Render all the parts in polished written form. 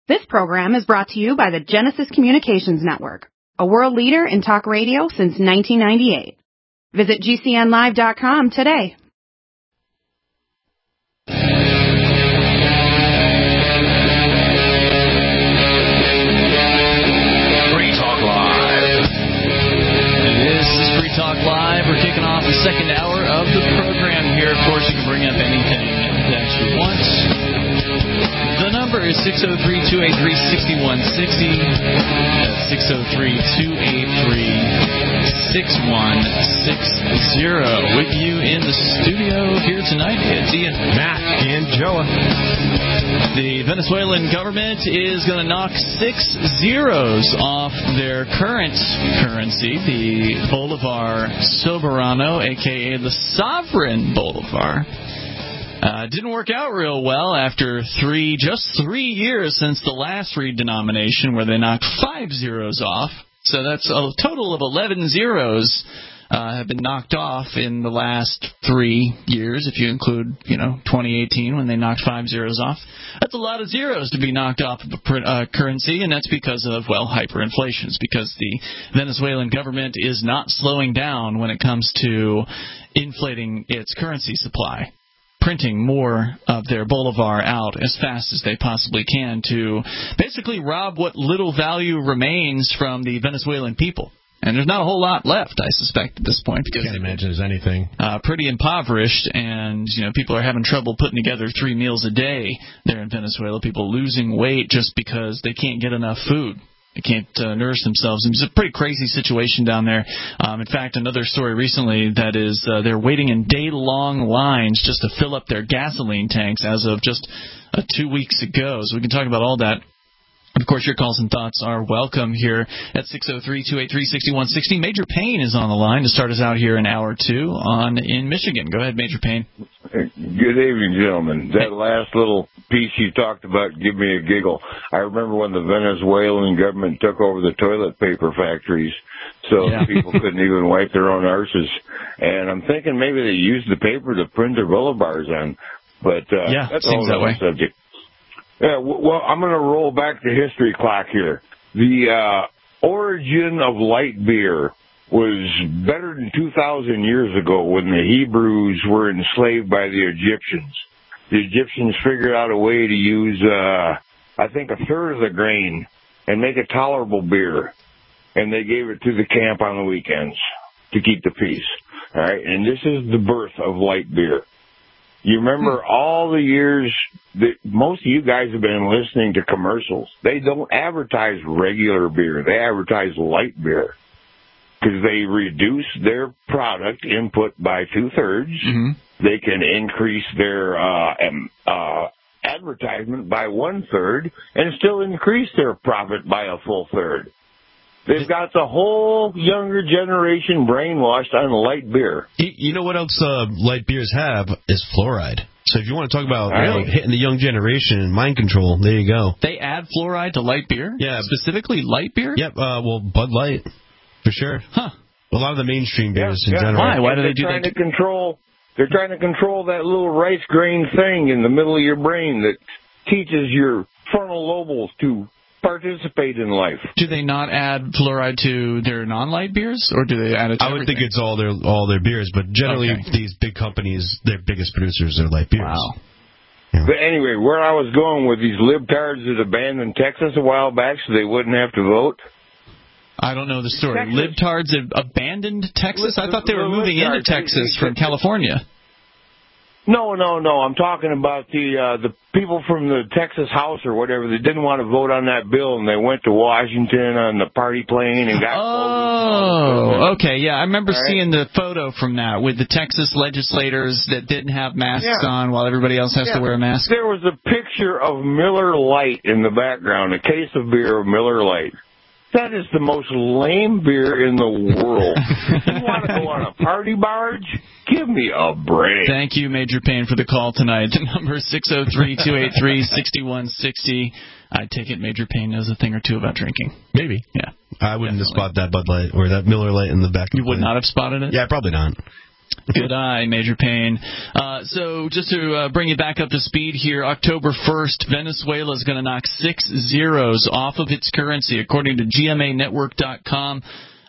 This program is brought to you by the Genesis Communications Network, a world leader in talk radio since 1998. Visit GCNlive.com today. Free Talk Live. This is Free Talk Live. We're kicking off the second hour of the program here. Of course, you can bring up anything that you want. The number is 603-283-6160. That's 603-283-6160. With you in the studio here tonight, it's Ian, Matt, and Joa. The Venezuelan government is going to knock 6 zeros off their current currency, the Bolivar Soberano, a.k.a. the Sovereign Bolivar. Didn't work out real well after just 3 years since the last redenomination where they knocked 5 zeros off. So that's a total of 11 zeros have been knocked off in the last 3 years, if you include, 2018 when they knocked 5 zeros off. That's a lot of zeros to be knocked off of a currency, and that's because of, hyperinflation. It's because the Venezuelan government is not slowing down when it comes to inflating its currency supply, printing more of their bolivar out as fast as they possibly can to basically rob what little value remains from the Venezuelan people. And there's not a whole lot left, I suspect, at this point. Because I can't imagine there's anything. Pretty impoverished, and people are having trouble putting together 3 meals a day there in Venezuela. People losing weight just because they can't get enough food. They can't nourish themselves. It's a pretty crazy situation down there. In fact, another story recently that is they're waiting in day-long lines just to fill up their gasoline tanks as of just 2 weeks ago. So we can talk about all that. And of course, your calls and thoughts are welcome here at 603-283-6160. Major Payne is on the line to start us out here in hour 2 in Michigan. Go ahead, Major Payne. Good evening, gentlemen. That last little piece you talked about gave me a giggle. I remember when the Venezuelan government took over the toilet paper factories, so people couldn't even wipe their own arses. And I'm thinking maybe they used the paper to print their bolivars on. But that's a whole other subject. Yeah, well, I'm going to roll back the history clock here. The origin of light beer was better than 2,000 years ago when the Hebrews were enslaved by the Egyptians. The Egyptians figured out a way to use, I think, a third of the grain and make a tolerable beer. And they gave it to the camp on the weekends to keep the peace. All right, and this is the birth of light beer. You remember all the years that most of you guys have been listening to commercials. They don't advertise regular beer. They advertise light beer because they reduce their product input by 2/3. Mm-hmm. They can increase their advertisement by 1/3 and still increase their profit by a full third. They've got the whole younger generation brainwashed on light beer. You know what else light beers have is fluoride. So if you want to talk about hitting the young generation and mind control, there you go. They add fluoride to light beer? Yeah. Specifically light beer? Yep. Bud Light, for sure. Huh. A lot of the mainstream beers in general. Why do they do that? They're trying to control that little rice grain thing in the middle of your brain that teaches your frontal lobes to participate in life. Do they not add fluoride to their non-light beers, or do they add it to I would think it's all their beers, but generally these big companies, their biggest producers are light beers. Wow. Yeah. But anyway, where I was going with these libtards that abandoned Texas a while back so they wouldn't have to vote. I don't know the story. Libtards have abandoned Texas? I thought they were moving into Texas from California. No. I'm talking about the people from the Texas House or whatever that didn't want to vote on that bill, and they went to Washington on the party plane and got. Oh, okay, yeah, I remember seeing the photo from that with the Texas legislators that didn't have masks on while everybody else has to wear a mask. There was a picture of Miller Lite in the background, a case of beer of Miller Lite. That is the most lame beer in the world. You want to go on a party barge? Give me a break. Thank you, Major Payne, for the call tonight. The number is 603-283-6160. I take it Major Payne knows a thing or two about drinking. Maybe. Yeah. I wouldn't have spotted that Bud Light or that Miller Lite in the back. You would not have spotted it? Yeah, probably not. Good eye, Major Payne. So just to bring you back up to speed here, October 1st, Venezuela is going to knock 6 zeros off of its currency, according to GMAnetwork.com.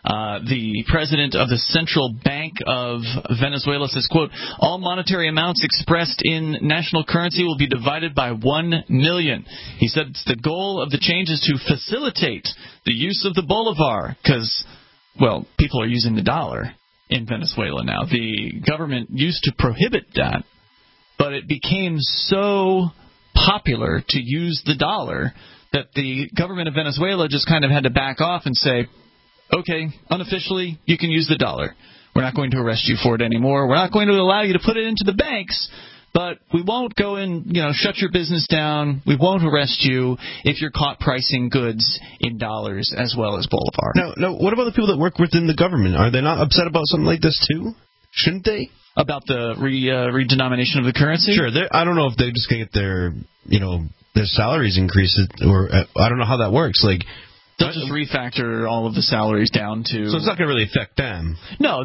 The president of the Central Bank of Venezuela says, quote, all monetary amounts expressed in national currency will be divided by 1 million. He said it's the goal of the changes to facilitate the use of the bolivar because, well, people are using the dollar in Venezuela now. The government used to prohibit that, but it became so popular to use the dollar that the government of Venezuela just kind of had to back off and say, okay, unofficially, you can use the dollar. We're not going to arrest you for it anymore. We're not going to allow you to put it into the banks, but we won't go and, shut your business down. We won't arrest you if you're caught pricing goods in dollars as well as bolivar. Now, what about the people that work within the government? Are they not upset about something like this too? Shouldn't they? About the redenomination of the currency? Sure. I don't know if they're just going to get their salaries increased, or I don't know how that works. Like, they'll just refactor all of the salaries down to. So it's not going to really affect them. No,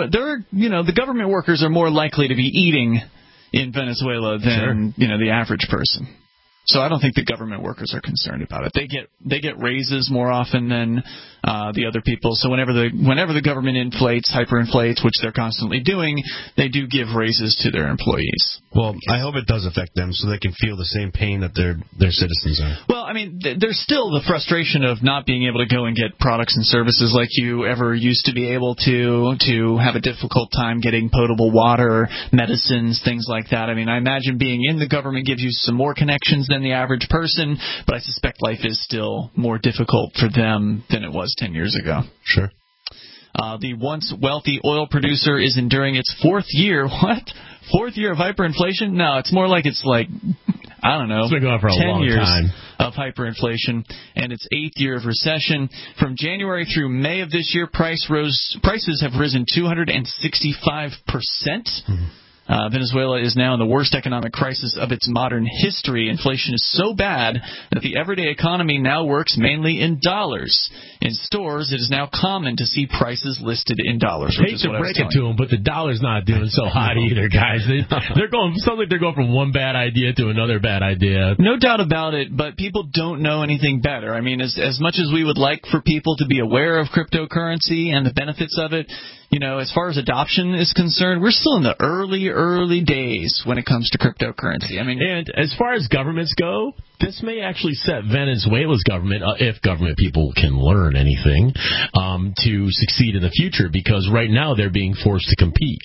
the government workers are more likely to be eating in Venezuela than the average person. So I don't think the government workers are concerned about it. They get raises more often than the other people. So whenever the government hyperinflates, which they're constantly doing, they do give raises to their employees. Well, I hope it does affect them so they can feel the same pain that their citizens are. Well, I mean, there's still the frustration of not being able to go and get products and services like you ever used to be able to have a difficult time getting potable water, medicines, things like that. I mean, I imagine being in the government gives you some more connections than the average person, but I suspect life is still more difficult for them than it was 10 years ago. Sure. The once wealthy oil producer is enduring its fourth year. What? Fourth year of hyperinflation? No, it's more like I don't know, it's been going on for 10 years time. of hyperinflation, and its 8th year of recession. From January through May of this year, prices have risen 265%. Venezuela is now in the worst economic crisis of its modern history. Inflation is so bad that the everyday economy now works mainly in dollars. In stores, it is now common to see prices listed in dollars. I hate to break it to them, but the dollar's not doing so hot either, guys. They're going. Sounds like they're going from one bad idea to another bad idea. No doubt about it, but people don't know anything better. I mean, as much as we would like for people to be aware of cryptocurrency and the benefits of it, as far as adoption is concerned, we're still in the early days when it comes to cryptocurrency. I mean, and as far as governments go, this may actually set Venezuela's government, if government people can learn anything, to succeed in the future, because right now they're being forced to compete.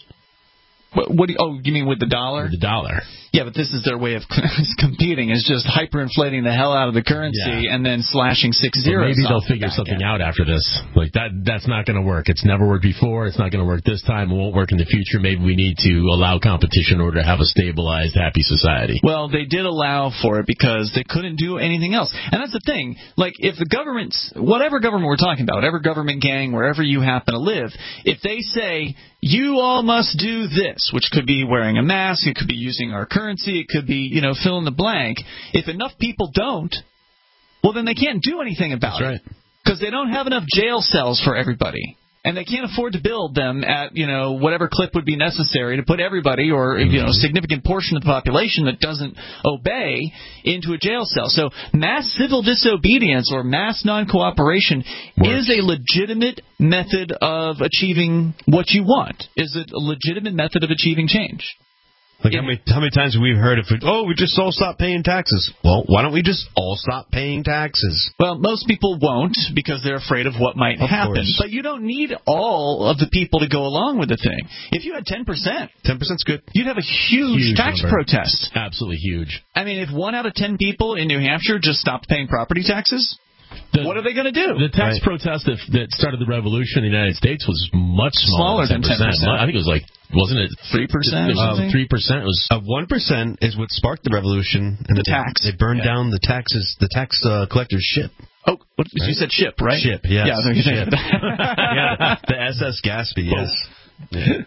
You mean with the dollar? With the dollar. Yeah, but this is their way of competing, is just hyperinflating the hell out of the currency and then slashing 6 zeros. Maybe they'll figure something out after this. Like that's not going to work. It's never worked before. It's not going to work this time. It won't work in the future. Maybe we need to allow competition in order to have a stabilized, happy society. Well, they did allow for it because they couldn't do anything else. And that's the thing. Like, if the whatever government we're talking about, whatever government gang, wherever you happen to live, if they say, you all must do this, which could be wearing a mask, it could be using our currency, it could be, fill in the blank. If enough people don't, well, then they can't do anything about it. Right. Because they don't have enough jail cells for everybody. And they can't afford to build them at, whatever clip would be necessary to put everybody or, a significant portion of the population that doesn't obey into a jail cell. So mass civil disobedience or mass non-cooperation is a legitimate method of achieving what you want. Is it a legitimate method of achieving change? Like how many times have we heard we just all stop paying taxes? Well, why don't we just all stop paying taxes? Well, most people won't because they're afraid of what might happen. Course. But you don't need all of the people to go along with the thing. If you had 10%, 10%'s good. You'd have a huge tax number. protest. Absolutely huge. I mean, if 1 out of 10 people in New Hampshire just stopped paying property taxes, what are they going to do? The tax protest that started the revolution in the United States was much smaller than 10%. I think it was wasn't it 3%? 3%. It was 1% is what sparked the revolution. And the tax. They burned down the tax collector's ship. Oh, you said ship, right? Ship, yes. Yeah, ship. The SS Gaspee, yes. Yeah.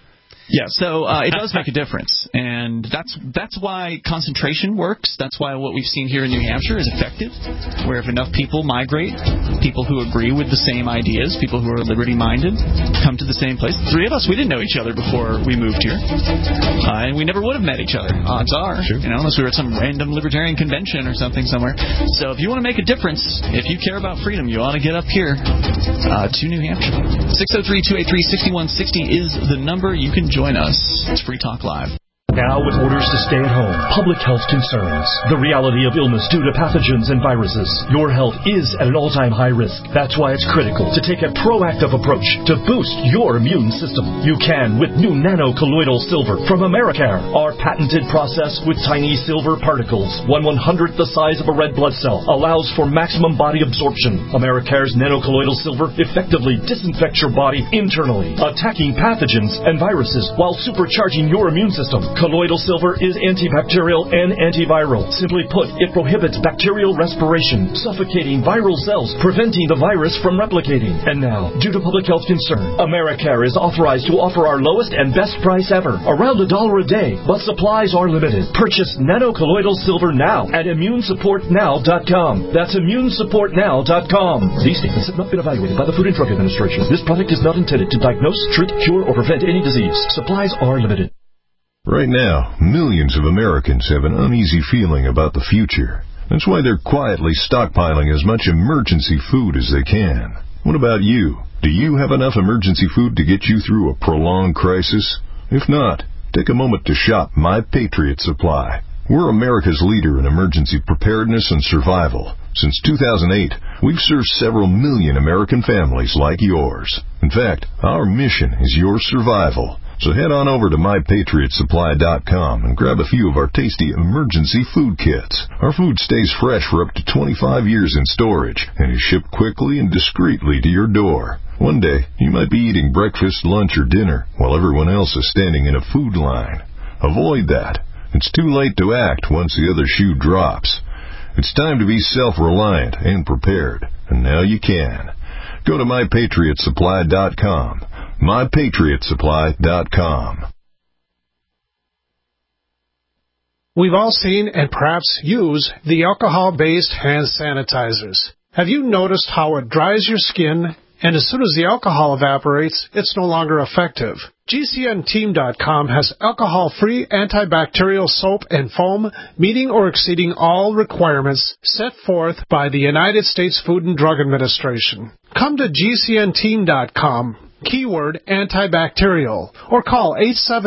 Yeah, so it does make a difference, and that's why concentration works. That's why what we've seen here in New Hampshire is effective, where if enough people migrate, people who agree with the same ideas, people who are liberty-minded, come to the same place. The three of us, we didn't know each other before we moved here, and we never would have met each other. Odds are, unless we were at some random libertarian convention or something somewhere. So if you want to make a difference, if you care about freedom, you ought to get up here to New Hampshire. 603-283-6160 is the number. You can join us. It's Free Talk Live. Now with orders to stay at home, public health concerns, the reality of illness due to pathogens and viruses, your health is at an all-time high risk. That's why it's critical to take a proactive approach to boost your immune system. You can with new nano-colloidal silver from Americare. Our patented process with tiny silver particles, 1/100th the size of a red blood cell, allows for maximum body absorption. Americare's nano-colloidal silver effectively disinfects your body internally, attacking pathogens and viruses while supercharging your immune system. Colloidal silver is antibacterial and antiviral. Simply put, it prohibits bacterial respiration, suffocating viral cells, preventing the virus from replicating. And now, due to public health concern, Americare is authorized to offer our lowest and best price ever, around $1 a day, but supplies are limited. Purchase nano-colloidal silver now at immunesupportnow.com. That's immunesupportnow.com. These statements have not been evaluated by the Food and Drug Administration. This product is not intended to diagnose, treat, cure, or prevent any disease. Supplies are limited. Right now, millions of Americans have an uneasy feeling about the future. That's why they're quietly stockpiling as much emergency food as they can. What about you? Do you have enough emergency food to get you through a prolonged crisis? If not, take a moment to shop My Patriot Supply. We're America's leader in emergency preparedness and survival. Since 2008, we've served several million American families like yours. In fact, our mission is your survival. So head on over to MyPatriotSupply.com and grab a few of our tasty emergency food kits. Our food stays fresh for up to 25 years in storage and is shipped quickly and discreetly to your door. One day, you might be eating breakfast, lunch, or dinner while everyone else is standing in a food line. Avoid that. It's too late to act once the other shoe drops. It's time to be self-reliant and prepared, and now you can. Go to MyPatriotSupply.com. MyPatriotSupply.com. We've all seen and perhaps use the alcohol-based hand sanitizers. Have you noticed how it dries your skin, and as soon as the alcohol evaporates, it's no longer effective? GCNteam.com has alcohol-free antibacterial soap and foam meeting or exceeding all requirements set forth by the United States Food and Drug Administration. Come to GCNteam.com. Keyword antibacterial, or call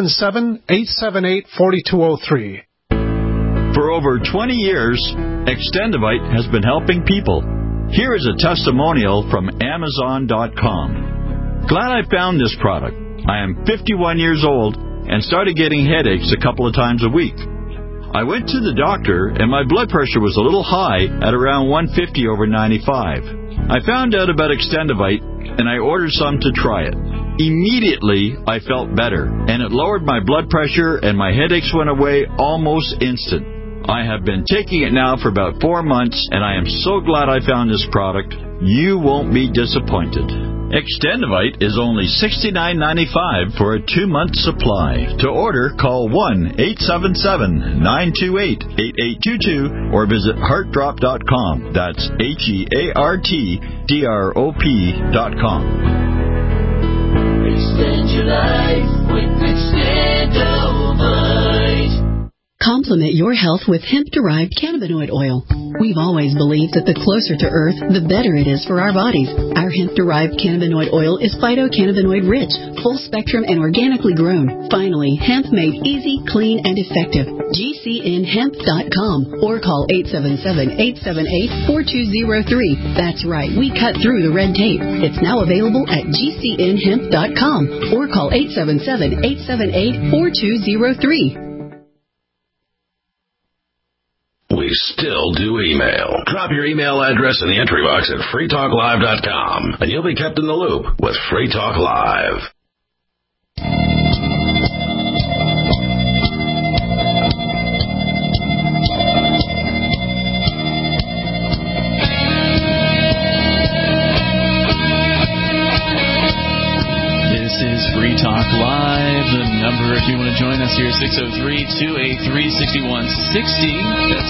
877-878-4203. For over 20 years, Extendivite has been helping people. Here is a testimonial from Amazon.com. Glad I found this product. I am 51 years old and started getting headaches a couple of times a week. I went to the doctor and my blood pressure was a little high at around 150/95. I found out about Extendivite and I ordered some to try it. Immediately, I felt better, and it lowered my blood pressure and my headaches went away almost instant. I have been taking it now for about 4 months, and I am so glad I found this product. You won't be disappointed. Extendivite is only $69.95 for a 2-month supply. To order, call 1-877-928-8822 or visit heartdrop.com. That's HEARTDROP.com. Extend your life with Extendivite. Complement your health with hemp-derived cannabinoid oil. We've always believed that the closer to Earth, the better it is for our bodies. Our hemp-derived cannabinoid oil is phytocannabinoid-rich, full-spectrum, and organically grown. Finally, hemp made easy, clean, and effective. GCNhemp.com or call 877-878-4203. That's right, we cut through the red tape. It's now available at GCNhemp.com or call 877-878-4203. We still do email. Drop your email address in the entry box at freetalklive.com, and you'll be kept in the loop with Free Talk Live. This is Free Talk Live. The number if you want to join us here, 603-283-6160. That's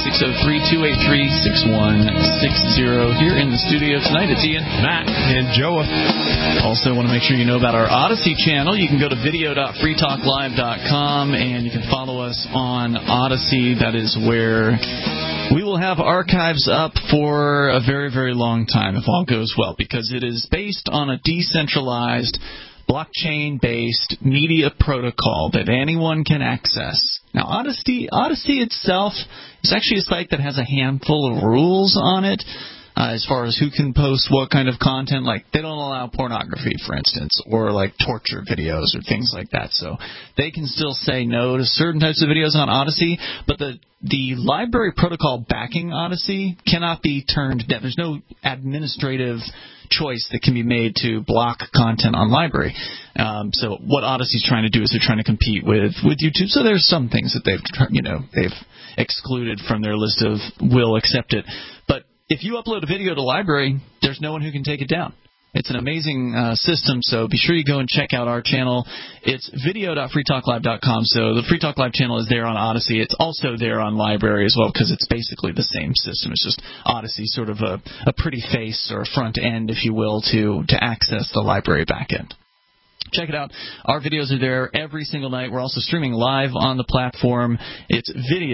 603-283-6160. Here in the studio tonight, it's Ian, Matt, and Joa. Also want to make sure you know about our Odyssey channel. You can go to video.freetalklive.com, and you can follow us on Odyssey. That is where we will have archives up for a very, very long time, if all goes well, because it is based on a decentralized, blockchain-based media protocol that anyone can access. Now, Odyssey itself is actually a site that has a handful of rules on it. As far as who can post what kind of content, like they don't allow pornography, for instance, or like torture videos or things like that. So they can still say no to certain types of videos on Odyssey, but the library protocol backing Odyssey cannot be turned down. There's no administrative choice that can be made to block content on library. So what Odyssey's trying to do is they're trying to compete with YouTube. So there's some things that they've excluded from their list of will accept it. But if you upload a video to library, there's no one who can take it down. It's an amazing system, so be sure you go and check out our channel. It's video.freetalklive.com, so the Free Talk Live channel is there on Odyssey. It's also there on library as well, because it's basically the same system. It's just Odyssey, sort of a pretty face or front end, if you will, to access the library backend. Check it out. Our videos are there every single night. We're also streaming live on the platform. It's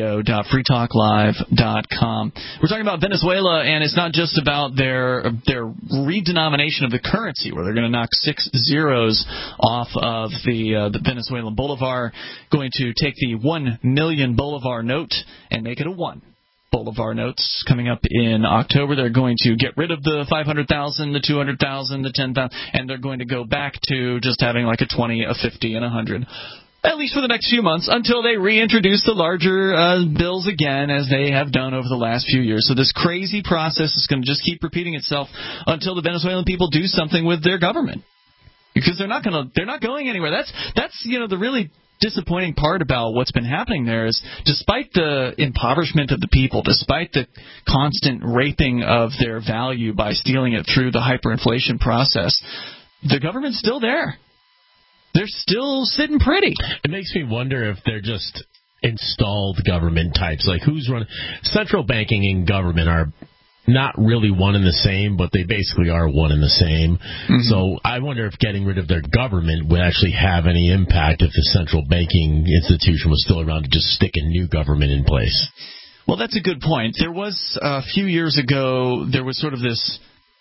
video.freetalklive.com. We're talking about Venezuela, and it's not just about their redenomination of the currency, where they're going to knock 6 zeros off of the Venezuelan bolivar, going to take the 1 million bolivar note and make it a 1. Bolivar notes coming up in October. They're going to get rid of the 500,000, the 200,000, the 10,000, and they're going to go back to just having like a 20, a 50, and a 100. At least for the next few months, until they reintroduce the larger bills again, as they have done over the last few years. So this crazy process is going to just keep repeating itself until the Venezuelan people do something with their government, because they're not going anywhere. That's the really disappointing part about what's been happening there is, despite the impoverishment of the people, despite the constant raping of their value by stealing it through the hyperinflation process, the government's still there. They're still sitting pretty. It makes me wonder if they're just installed government types. Like, who's running? Central banking and government are not really one and the same, but they basically are one and the same. Mm-hmm. So I wonder if getting rid of their government would actually have any impact if the central banking institution was still around to just stick a new government in place. Well, that's a good point. There was, a few years ago, there was sort of this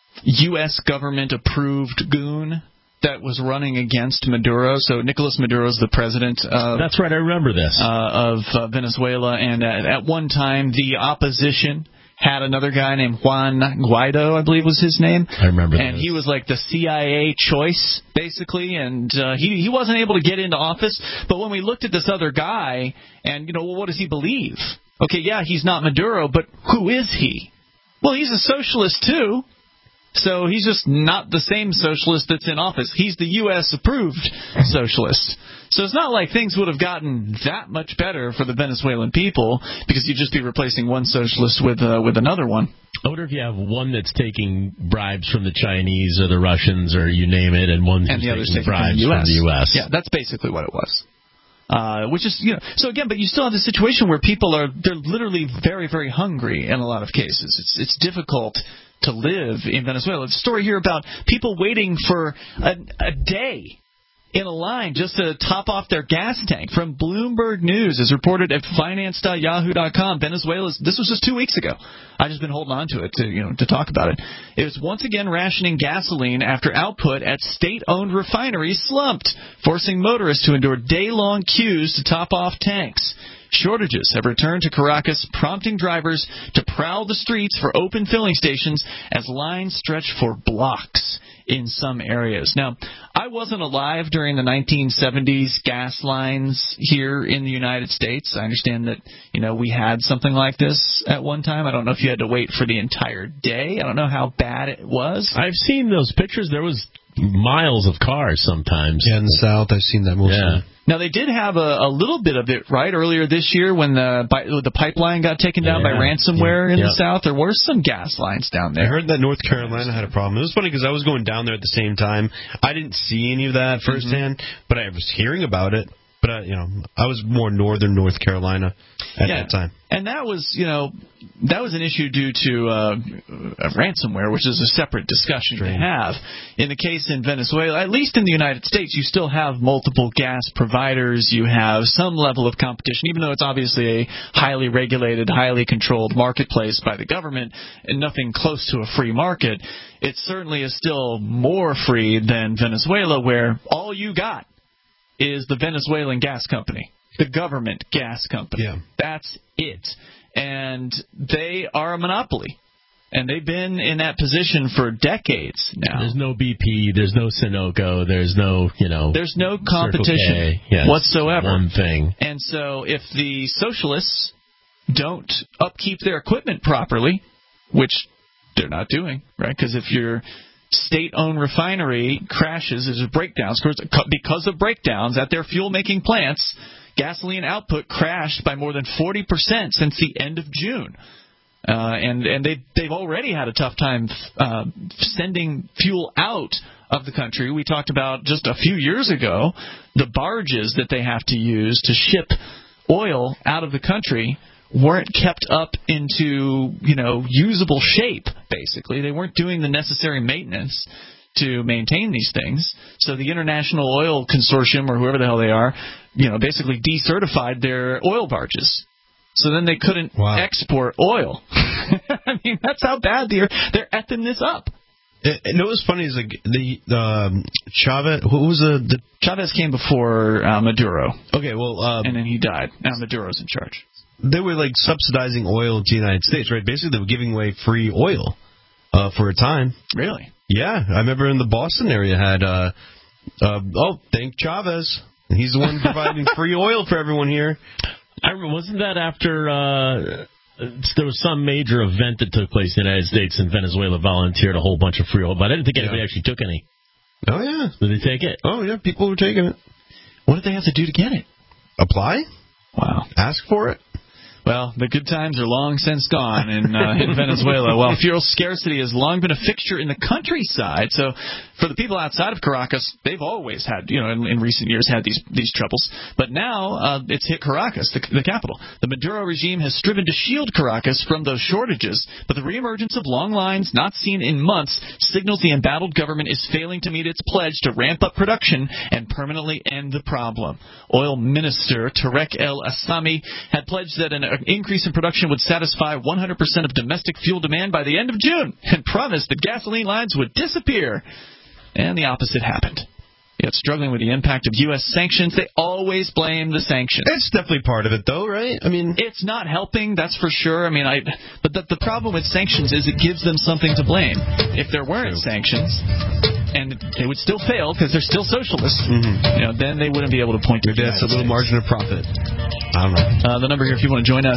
U.S. government-approved goon that was running against Maduro. So Nicolas Maduro's the president of... That's right, I remember this. Of Venezuela, and at one time the opposition had another guy named Juan Guaido, I believe was his name. I remember that. And he was like the CIA choice, basically, and he wasn't able to get into office. But when we looked at this other guy, and, well, what does he believe? Okay, yeah, he's not Maduro, but who is he? Well, he's a socialist, too. So he's just not the same socialist that's in office. He's the U.S.-approved socialist. So it's not like things would have gotten that much better for the Venezuelan people, because you'd just be replacing one socialist with another one. I wonder if you have one that's taking bribes from the Chinese or the Russians or you name it, and one who's taking bribes from the U.S. Yeah, that's basically what it was. Which is, so again, but you still have the situation where they're literally very, very hungry in a lot of cases. It's difficult to live in Venezuela. There's a story here about people waiting for a day in a line just to top off their gas tank. From Bloomberg News, as reported at finance.yahoo.com, Venezuela's, this was just 2 weeks ago. I've just been holding on to it to talk about it. It was once again rationing gasoline after output at state-owned refineries slumped, forcing motorists to endure day-long queues to top off tanks. Shortages have returned to Caracas, prompting drivers to prowl the streets for open filling stations as lines stretch for blocks in some areas. Now, I wasn't alive during the 1970s gas lines here in the United States. I understand that, we had something like this at one time. I don't know if you had to wait for the entire day. I don't know how bad it was. I've seen those pictures. There was miles of cars sometimes. Yeah, in the South, I've seen that mostly. Yeah. Now, they did have a little bit of it, right, earlier this year when the pipeline got taken down by ransomware in the South. There were some gas lines down there. I heard that North Carolina had a problem. It was funny because I was going down there at the same time. I didn't see any of that firsthand, but I was hearing about it. But, I was more northern North Carolina at that time. And that was, an issue due to ransomware, which is a separate discussion to have. In the case in Venezuela, at least in the United States, you still have multiple gas providers. You have some level of competition, even though it's obviously a highly regulated, highly controlled marketplace by the government and nothing close to a free market. It certainly is still more free than Venezuela, where all you got is the Venezuelan gas company, the government gas company. Yeah. That's it. And they are a monopoly. And they've been in that position for decades now. There's no BP, there's no Sunoco, there's no, there's no competition whatsoever. One thing. And so if the socialists don't upkeep their equipment properly, which they're not doing, right? Because if your state-owned refinery crashes, there's breakdowns. Because of breakdowns at their fuel-making plants, gasoline output crashed by more than 40% since the end of June. And they've already had a tough time sending fuel out of the country. We talked about just a few years ago the barges that they have to use to ship oil out of the country weren't kept up into, usable shape, basically. They weren't doing the necessary maintenance to maintain these things. So the International Oil Consortium, or whoever the hell they are, basically decertified their oil barges. So then they couldn't export oil. I mean, that's how bad they're effing this up. What was funny is the Chavez. What was the Chavez came before Maduro. Okay, well, and then he died. Now Maduro's in charge. They were subsidizing oil to the United States, right? Basically, they were giving away free oil for a time. Really? Yeah, I remember in the Boston area had. Thank Chavez. He's the one providing free oil for everyone here. Wasn't that after there was some major event that took place in the United States and Venezuela volunteered a whole bunch of free oil, but I didn't think anybody actually took any. Oh, yeah. Did they take it? Oh, yeah, people were taking it. What did they have to do to get it? Apply? Wow. Ask for it? Well, the good times are long since gone in Venezuela. While fuel scarcity has long been a fixture in the countryside, so for the people outside of Caracas, they've always had, in recent years, had these troubles. But now it's hit Caracas, the capital. The Maduro regime has striven to shield Caracas from those shortages, but the reemergence of long lines, not seen in months, signals the embattled government is failing to meet its pledge to ramp up production and permanently end the problem. Oil Minister Tarek El Assami had pledged that an increase in production would satisfy 100% of domestic fuel demand by the end of June and promised that gasoline lines would disappear. And the opposite happened. Yet struggling with the impact of U.S. sanctions, they always blame the sanctions. It's definitely part of it, though, right? I mean, it's not helping, that's for sure. I mean, but the problem with sanctions is it gives them something to blame. If there weren't sanctions, and they would still fail because they're still socialists, then they wouldn't be able to point to that's a little margin of profit. I don't know. The number here, if you want to join us,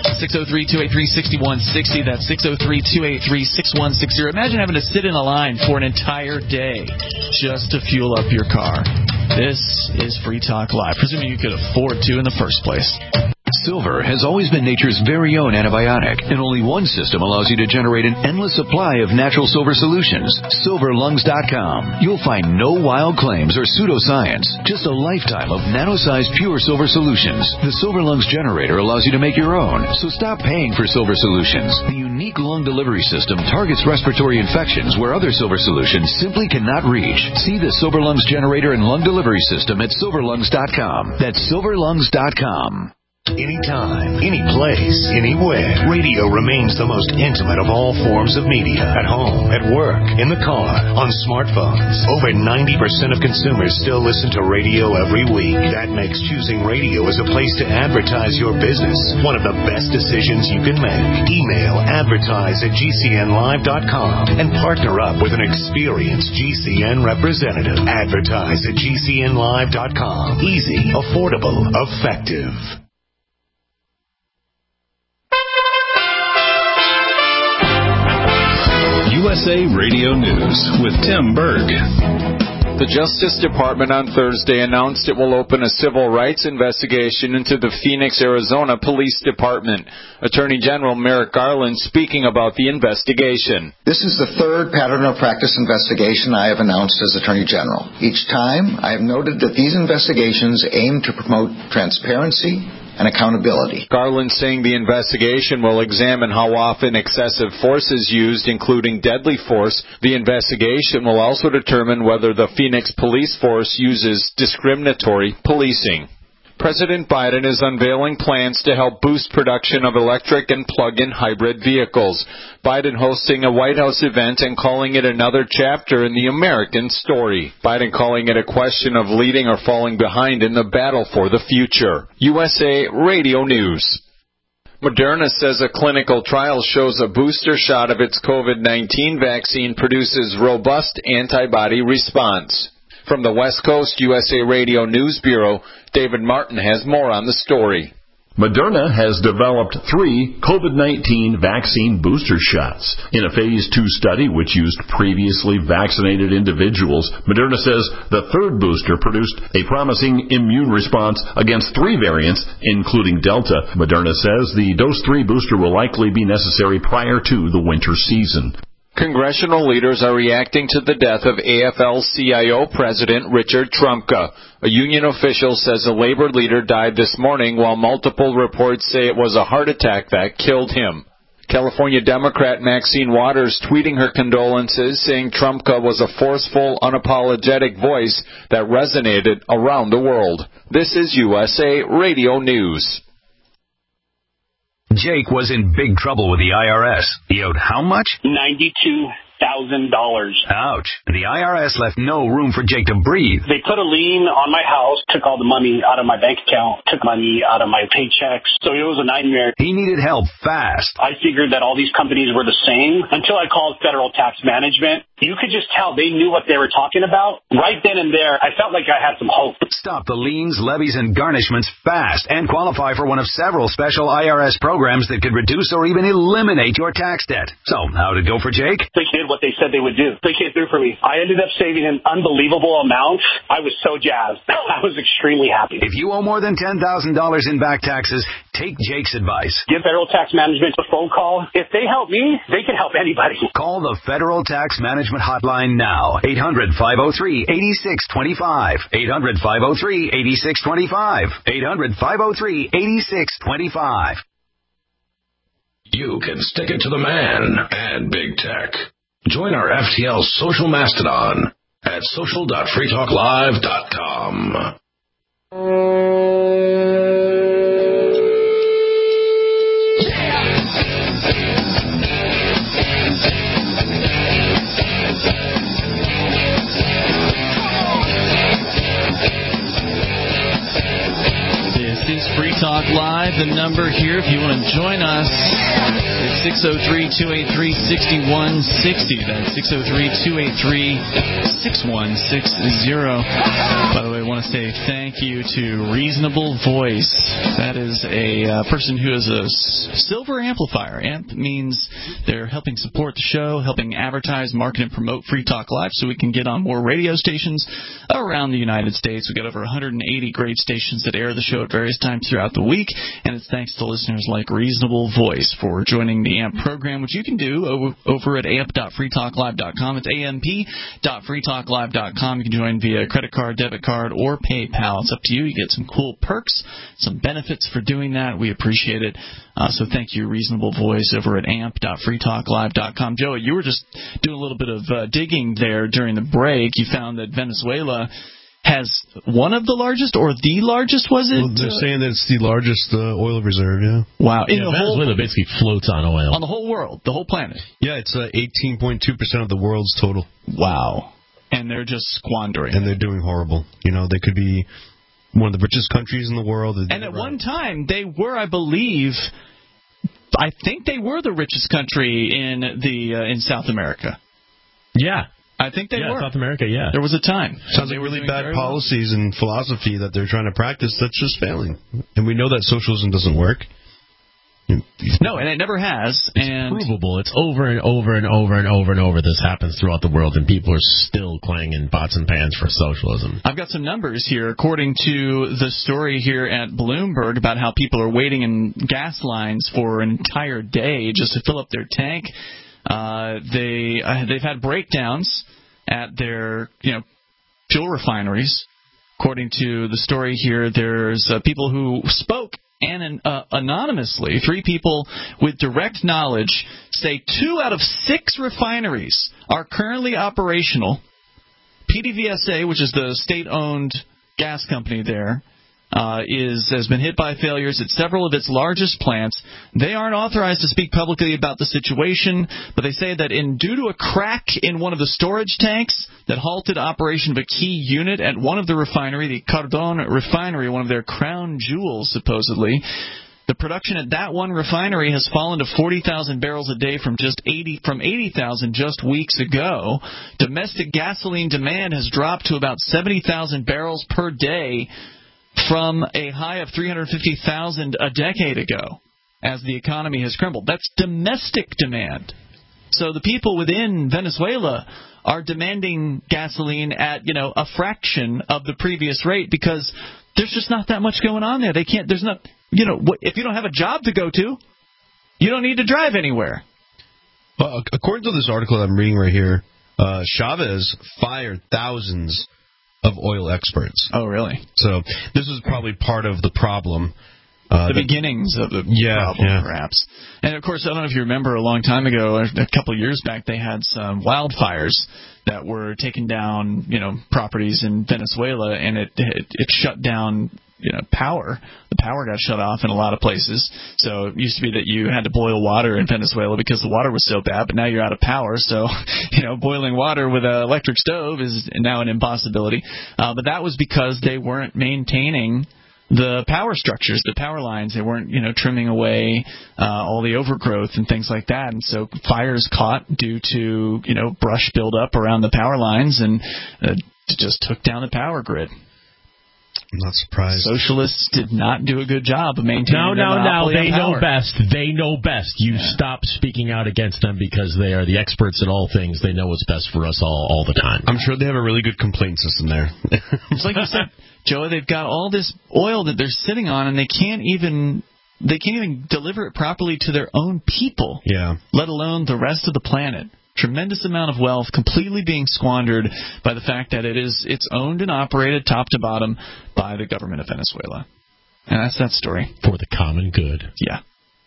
603-283-6160. That's 603-283-6160. Imagine having to sit in a line for an entire day just to fuel up your car. This is Free Talk Live, presuming you could afford to in the first place. Silver has always been nature's very own antibiotic, and only one system allows you to generate an endless supply of natural silver solutions. SilverLungs.com. You'll find no wild claims or pseudoscience, just a lifetime of nano-sized pure silver solutions. The Silver Lungs generator allows you to make your own, so stop paying for silver solutions. The unique lung delivery system targets respiratory infections where other silver solutions simply cannot reach. See the Silver Lungs generator and lung delivery system at SilverLungs.com. That's SilverLungs.com. Anytime, any place, anywhere. Radio remains the most intimate of all forms of media. At home, at work, in the car, on smartphones. Over 90% of consumers still listen to radio every week. That makes choosing radio as a place to advertise your business one of the best decisions you can make. Email advertise@gcnlive.com and partner up with an experienced GCN representative. Advertise@gcnlive.com. Easy, affordable, effective. USA Radio News with Tim Berg. The Justice Department on Thursday announced it will open a civil rights investigation into the Phoenix, Arizona Police Department. Attorney General Merrick Garland speaking about the investigation. This is the third pattern of practice investigation I have announced as Attorney General. Each time, I have noted that these investigations aim to promote transparency and accountability. Garland saying the investigation will examine how often excessive force is used, including deadly force. The investigation will also determine whether the Phoenix police force uses discriminatory policing. President Biden is unveiling plans to help boost production of electric and plug-in hybrid vehicles. Biden hosting a White House event and calling it another chapter in the American story. Biden calling it a question of leading or falling behind in the battle for the future. USA Radio News. Moderna says a clinical trial shows a booster shot of its COVID-19 vaccine produces robust antibody response. From the West Coast USA Radio News Bureau, David Martin has more on the story. Moderna has developed 3 COVID-19 vaccine booster shots. In a Phase 2 study which used previously vaccinated individuals, Moderna says the third booster produced a promising immune response against 3 variants, including Delta. Moderna says the dose 3 booster will likely be necessary prior to the winter season. Congressional leaders are reacting to the death of AFL-CIO President Richard Trumka. A union official says a labor leader died this morning, while multiple reports say it was a heart attack that killed him. California Democrat Maxine Waters tweeting her condolences, saying Trumka was a forceful, unapologetic voice that resonated around the world. This is USA Radio News. Jake was in big trouble with the IRS. He owed how much? $92,000. Ouch. The IRS left no room for Jake to breathe. They put a lien on my house, took all the money out of my bank account, took money out of my paychecks. So it was a nightmare. He needed help fast. I figured that all these companies were the same until I called Federal Tax Management. You could just tell they knew what they were talking about. Right then and there, I felt like I had some hope. Stop the liens, levies, and garnishments fast and qualify for one of several special IRS programs that could reduce or even eliminate your tax debt. So, how did it go for Jake? They did what they said they would do. They came through for me. I ended up saving an unbelievable amount. I was so jazzed. I was extremely happy. If you owe more than $10,000 in back taxes, take Jake's advice. Give Federal Tax Management a phone call. If they help me, they can help anybody. Call the Federal Tax Management Hotline now. 800-503-8625. 800-503-8625. 800-503-8625. You can stick it to the man and big tech. Join our FTL social mastodon at social.freetalklive.com. Free Talk Live, the number here if you want to join us, it's 603-283-6160. That's 603-283-6160. By the way, I want to say thank you to Reasonable Voice. That is a person who is a silver amplifier. AMP means they're helping support the show, helping advertise, market, and promote Free Talk Live so we can get on more radio stations around the United States. We've got over 180 great stations that air the show at various times throughout the week, and it's thanks to listeners like Reasonable Voice for joining the AMP program, which you can do over at amp.freetalklive.com. It's amp.freetalklive.com. You can join via credit card, debit card, or PayPal. It's up to you. You get some cool perks, some benefits for doing that. We appreciate it. So thank you, Reasonable Voice, over at amp.freetalklive.com. Joey, you were just doing a little bit of digging there during the break. You found that Venezuela has one of the largest, or the largest, was it? Well, they're saying that it's the largest oil reserve, yeah. Wow. Venezuela basically floats on oil. On the whole world, the whole planet. Yeah, it's 18.2% of the world's total. Wow. And they're just squandering. And they're doing horrible. You know, they could be one of the richest countries in the world. And at one time, they were, I believe, I think they were the richest country in South America. Yeah. I think they were. South America, yeah. There was a time. Sounds like really bad policies and philosophy that they're trying to practice that's just failing. And we know that socialism doesn't work. No, and it never has. And it's provable. It's over and over and over and over and over. This happens throughout the world, and people are still clanging pots and pans for socialism. I've got some numbers here, according to the story here at Bloomberg, about how people are waiting in gas lines for an entire day just to fill up their tank. They've had breakdowns at their fuel refineries. According to the story here, there's people who spoke anonymously. 3 people with direct knowledge say 2 out of 6 refineries are currently operational. PDVSA, which is the state-owned gas company there, has been hit by failures at several of its largest plants. They aren't authorized to speak publicly about the situation, but they say that due to a crack in one of the storage tanks that halted operation of a key unit at one of the refinery, the Cardone refinery, one of their crown jewels, supposedly, the production at that one refinery has fallen to 40,000 barrels a day from 80,000 just weeks ago. Domestic gasoline demand has dropped to about 70,000 barrels per day from a high of 350,000 a decade ago as the economy has crumbled. That's domestic demand. So the people within Venezuela are demanding gasoline at, a fraction of the previous rate because there's just not that much going on there. They can't, there's not, if you don't have a job to go to, you don't need to drive anywhere. Well, according to this article I'm reading right here, Chavez fired thousands of oil experts. Oh, really? So this is probably part of the problem. The beginnings of the problem, perhaps. And, of course, I don't know if you remember a long time ago, a couple of years back, they had some wildfires that were taking down, properties in Venezuela, and it shut down, power. The power got shut off in a lot of places. So it used to be that you had to boil water in Venezuela because the water was so bad, but now you're out of power. So, boiling water with an electric stove is now an impossibility. But that was because they weren't maintaining the power structures, the power lines. They weren't, trimming away all the overgrowth and things like that. And so fires caught due to, brush buildup around the power lines and just took down the power grid. I'm not surprised. Socialists did not do a good job of maintaining their monopoly No. They on power. know best. They know best. You stop speaking out against them because they are the experts at all things. They know what's best for us all the time. I'm sure they have a really good complaint system there. It's like you said, Joe, they've got all this oil that they're sitting on, and they can't even deliver it properly to their own people, let alone the rest of the planet. Tremendous amount of wealth completely being squandered by the fact that it's owned and operated top to bottom by the government of Venezuela. And that's that story. For the common good. Yeah.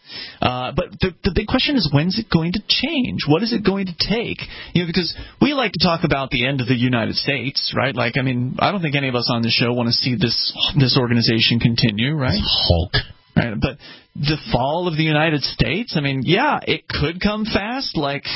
But the big question is, when's it going to change? What is it going to take? Because we like to talk about the end of the United States, right? I don't think any of us on the show want to see this organization continue, right? Hulk. Right. But the fall of the United States, it could come fast,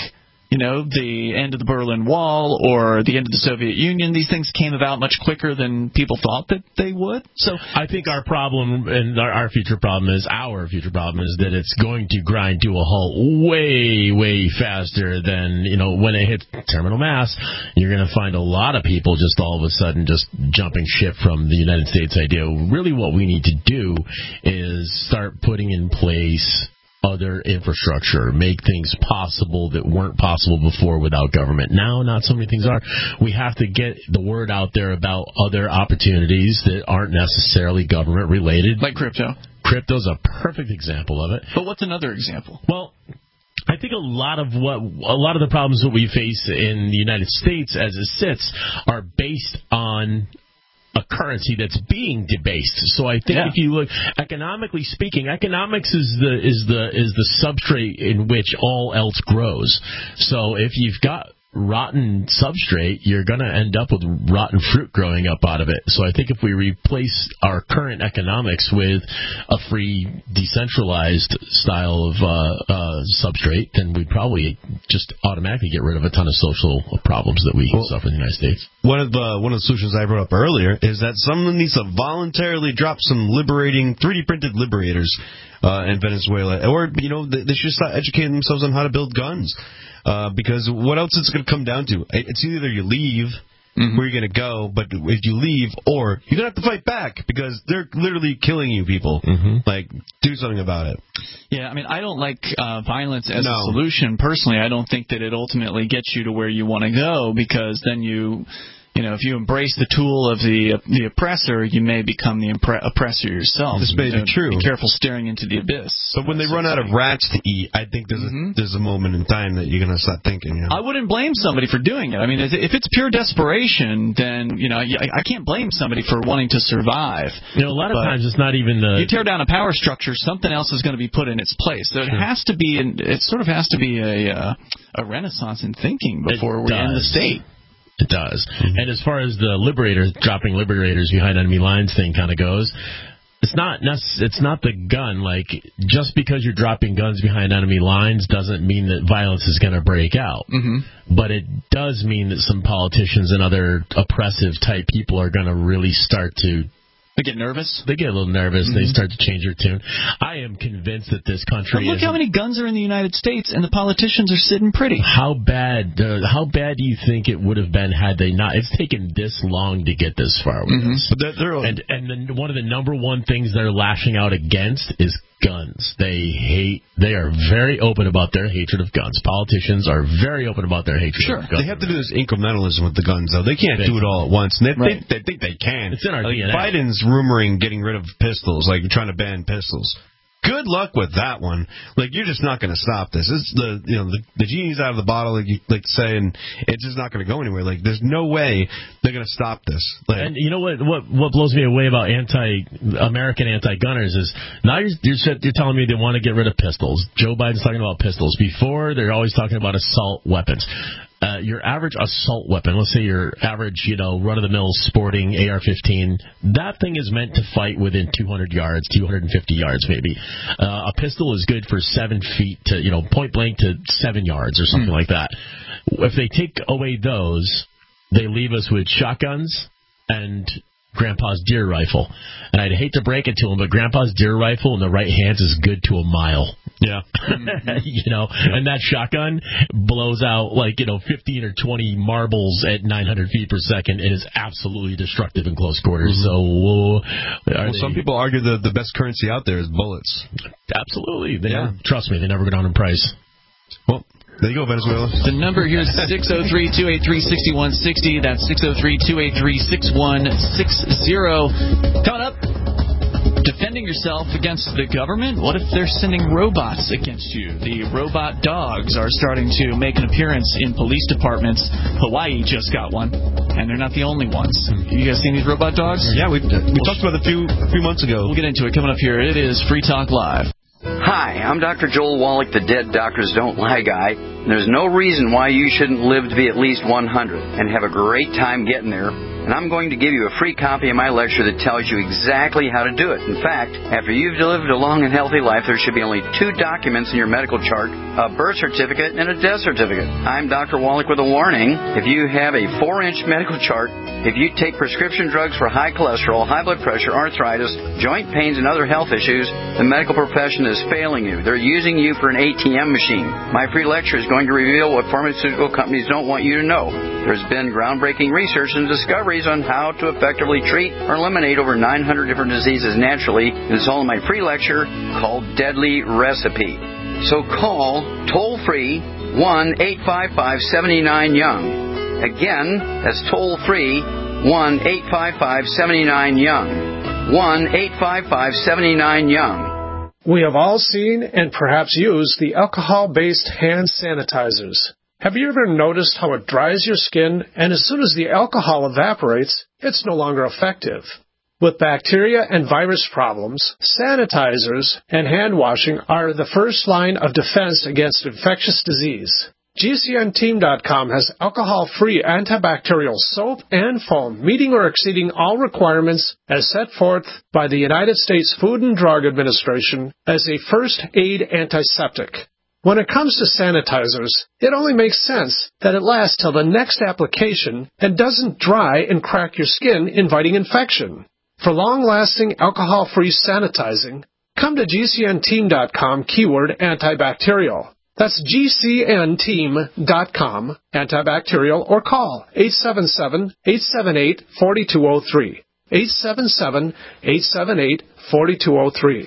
the end of the Berlin Wall or the end of the Soviet Union. These things came about much quicker than people thought that they would. So I think our problem and our future problem is that it's going to grind to a halt way, way faster than, when it hits terminal mass. You're going to find a lot of people just all of a sudden just jumping ship from the United States idea. Really what we need to do is start putting in place other infrastructure, make things possible that weren't possible before without government. Now, not so many things are. We have to get the word out there about other opportunities that aren't necessarily government related. Like crypto. Crypto's a perfect example of it. But what's another example? Well, I think a lot of the problems that we face in the United States as it sits are based on a currency that's being debased. So I think if you look economically speaking, economics is the substrate in which all else grows. So if you've got rotten substrate, you're going to end up with rotten fruit growing up out of it. So I think if we replace our current economics with a free, decentralized style of substrate, then we'd probably just automatically get rid of a ton of social problems that we suffer in the United States. One of the solutions I brought up earlier is that someone needs to voluntarily drop some 3D printed liberators in Venezuela, or they should start educating themselves on how to build guns. Because what else is it going to come down to? It's either you leave where you're going to go, but if you leave, or you're going to have to fight back because they're literally killing you people. Like, do something about it. Yeah, I mean, I don't like violence as a solution. Personally, I don't think that it ultimately gets you to where you want to go, because then if you embrace the tool of the oppressor, you may become the oppressor yourself. This may be true. Be careful staring into the abyss. But when they run out of rats to eat, I think there's a moment in time that you're going to start thinking. I wouldn't blame somebody for doing it. I mean, if it's pure desperation, then I can't blame somebody for wanting to survive. A lot of times it's not even you tear down a power structure, something else is going to be put in its place. So it has to be a renaissance in thinking before we end the state. It does. And as far as the dropping liberators behind enemy lines thing kind of goes, it's not the gun. Like, just because you're dropping guns behind enemy lines doesn't mean that violence is going to break out. But it does mean that some politicians and other oppressive type people are going to really start to... They get nervous? They get a little nervous. They start to change their tune. I am convinced that this country look how many guns are in the United States, and the politicians are sitting pretty. How bad do you think it would have been had they not? It's taken this long to get this far with this. But and then one of the number one things they're lashing out against is guns. They are very open about their hatred of guns. Politicians are very open about their hatred of guns. They have to do this incrementalism with the guns, though. They can't do it all at once. And they think they can. It's in our DNA. Biden's rumoring getting rid of pistols, like trying to ban pistols. Good luck with that one. Like, you're just not going to stop this. It's the genie's out of the bottle, like you like to say, and it's just not going to go anywhere. Like, there's no way they're going to stop this. Like, and you know what blows me away about American anti-gunners is now you're telling me they want to get rid of pistols. Joe Biden's talking about pistols. Before, they're always talking about assault weapons. Your average assault weapon, let's say your average, run-of-the-mill sporting AR-15, that thing is meant to fight within 200 yards, 250 yards maybe. A pistol is good for 7 feet to, point blank to 7 yards or something like that. If they take away those, they leave us with shotguns and Grandpa's deer rifle. And I'd hate to break it to him, but Grandpa's deer rifle in the right hands is good to a mile. Yeah. And that shotgun blows out 15 or 20 marbles at 900 feet per second and is absolutely destructive in close quarters. So, some people argue that the best currency out there is bullets. Absolutely. Trust me, they never go down in price. Well, there you go, Venezuela. The number here is 603-283-6160. That's 603-283-6160. Coming up, defending yourself against the government? What if they're sending robots against you? The robot dogs are starting to make an appearance in police departments. Hawaii just got one, and they're not the only ones. You guys seen these robot dogs? Yeah, we talked about it a few months ago. We'll get into it coming up here. It is Free Talk Live. Hi, I'm Dr. Joel Wallach, the Dead Doctors Don't Lie guy. There's no reason why you shouldn't live to be at least 100 and have a great time getting there. And I'm going to give you a free copy of my lecture that tells you exactly how to do it. In fact, after you've lived a long and healthy life, there should be only 2 documents in your medical chart, a birth certificate and a death certificate. I'm Dr. Wallach with a warning. If you have a 4-inch medical chart, if you take prescription drugs for high cholesterol, high blood pressure, arthritis, joint pains, and other health issues, the medical profession is failing you. They're using you for an ATM machine. My free lecture is going to reveal what pharmaceutical companies don't want you to know. There's been groundbreaking research and discoveries on how to effectively treat or eliminate over 900 different diseases naturally. It's all in my free lecture called Deadly Recipe. So call toll-free 1-855-79-YOUNG. Again, that's toll-free 1-855-79-YOUNG. 1-855-79-YOUNG. We have all seen and perhaps used the alcohol-based hand sanitizers. Have you ever noticed how it dries your skin, and as soon as the alcohol evaporates, it's no longer effective? With bacteria and virus problems, sanitizers and hand washing are the first line of defense against infectious disease. GCNteam.com has alcohol-free antibacterial soap and foam, meeting or exceeding all requirements as set forth by the United States Food and Drug Administration as a first-aid antiseptic. When it comes to sanitizers, it only makes sense that it lasts till the next application and doesn't dry and crack your skin, inviting infection. For long-lasting alcohol-free sanitizing, come to GCNteam.com keyword antibacterial. That's GCNteam.com, antibacterial, or call 877-878-4203. 877-878-4203.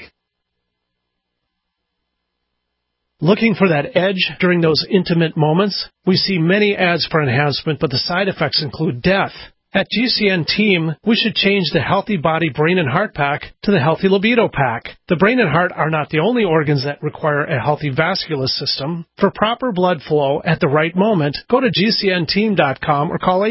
Looking for that edge during those intimate moments? We see many ads for enhancement, but the side effects include death. At GCN Team, we should change the Healthy Body, Brain, and Heart Pack to the Healthy Libido Pack. The brain and heart are not the only organs that require a healthy vascular system. For proper blood flow at the right moment, go to GCNteam.com or call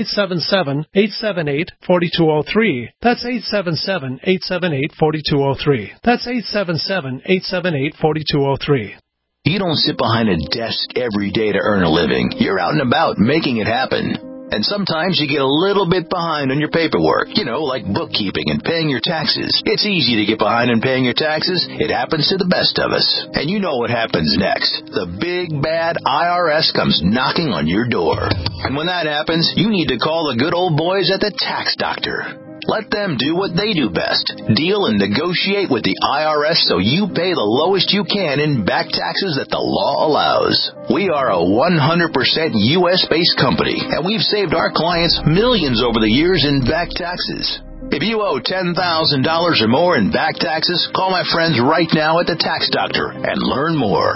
877-878-4203. That's 877-878-4203. That's 877-878-4203. You don't sit behind a desk every day to earn a living. You're out and about making it happen. And sometimes you get a little bit behind on your paperwork, like bookkeeping and paying your taxes. It's easy to get behind on paying your taxes. It happens to the best of us. And you know what happens next. The big, bad IRS comes knocking on your door. And when that happens, you need to call the good old boys at the Tax Doctor. Let them do what they do best. Deal and negotiate with the IRS so you pay the lowest you can in back taxes that the law allows. We are a 100% U.S.-based company, and we've saved our clients millions over the years in back taxes. If you owe $10,000 or more in back taxes, call my friends right now at the Tax Doctor and learn more.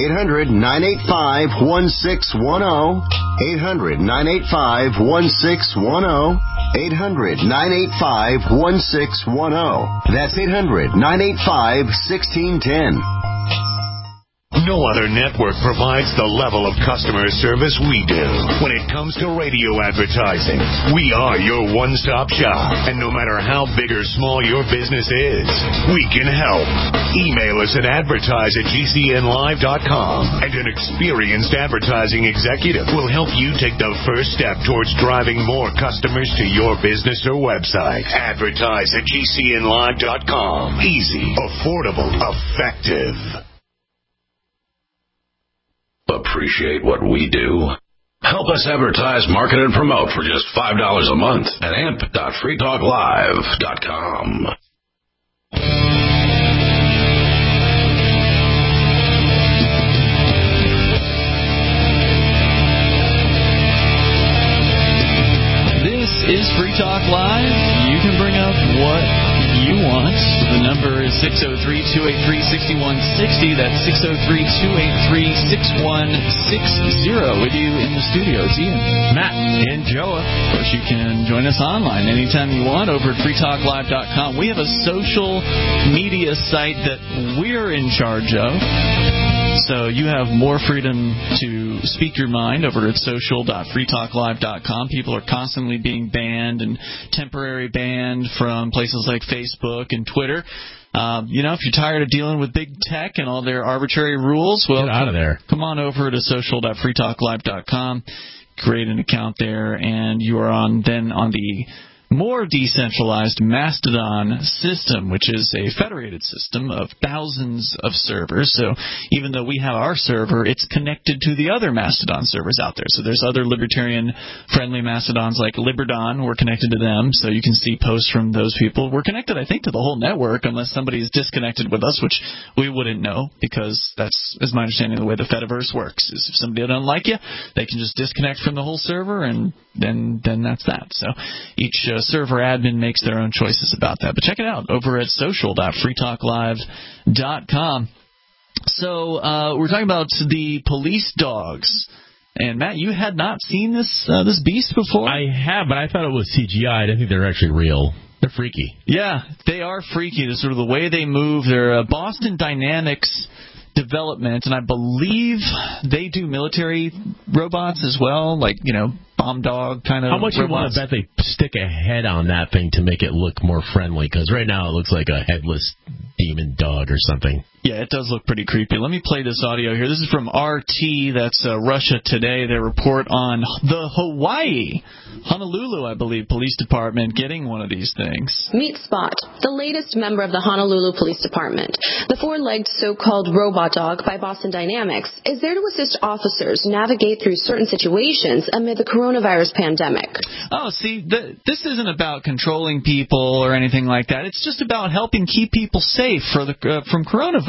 800-985-1610. 800-985-1610. 800-985-1610. That's 800-985-1610. No other network provides the level of customer service we do. When it comes to radio advertising, we are your one-stop shop. And no matter how big or small your business is, we can help. Email us at advertise@gcnlive.com, and an experienced advertising executive will help you take the first step towards driving more customers to your business or website. Advertise@gcnlive.com. Easy, affordable, effective. Appreciate what we do? Help us advertise, market, and promote for just $5 a month at amp.freetalklive.com. This is Free Talk Live. You can bring up what you want. The number is 603-283-6160. That's 603-283-6160. With you in the studio, it's Ian, Matt, and Joe. Of course, you can join us online anytime you want over at freetalklive.com. We have a social media site that we're in charge of. So you have more freedom to speak your mind over at social.freetalklive.com. People are constantly being banned and temporary banned from places like Facebook and Twitter. If you're tired of dealing with big tech and all their arbitrary rules, well, get out of there. Come on over to social.freetalklive.com, create an account there, and you are on the more decentralized Mastodon system, which is a federated system of thousands of servers. So even though we have our server, it's connected to the other Mastodon servers out there. So there's other libertarian-friendly Mastodons like Liberdon. We're connected to them, so you can see posts from those people. We're connected, I think, to the whole network, unless somebody's disconnected with us, which we wouldn't know, because that's, as my understanding, the way the Fediverse works. Is if somebody doesn't like you, they can just disconnect from the whole server, and then that's that. So each server admin makes their own choices about that. But check it out over at social.freetalklive.com. So we're talking about the police dogs. And, Matt, you had not seen this beast before? I have, but I thought it was CGI. I didn't think they were actually real. They're freaky. Yeah, they are freaky. The sort of the way they move. They're Boston Dynamics development, and I believe they do military robots as well, like, bomb dog kind of How much robots. you want to bet they stick a head on that thing to make it look more friendly? Because right now it looks like a headless demon dog or something. Yeah, it does look pretty creepy. Let me play this audio here. This is from RT, that's Russia Today. They report on the Honolulu, I believe, police department getting one of these things. Meet Spot, the latest member of the Honolulu Police Department. The four-legged so-called robot dog by Boston Dynamics is there to assist officers navigate through certain situations amid the coronavirus pandemic. Oh, see, this isn't about controlling people or anything like that. It's just about helping keep people safe from coronavirus.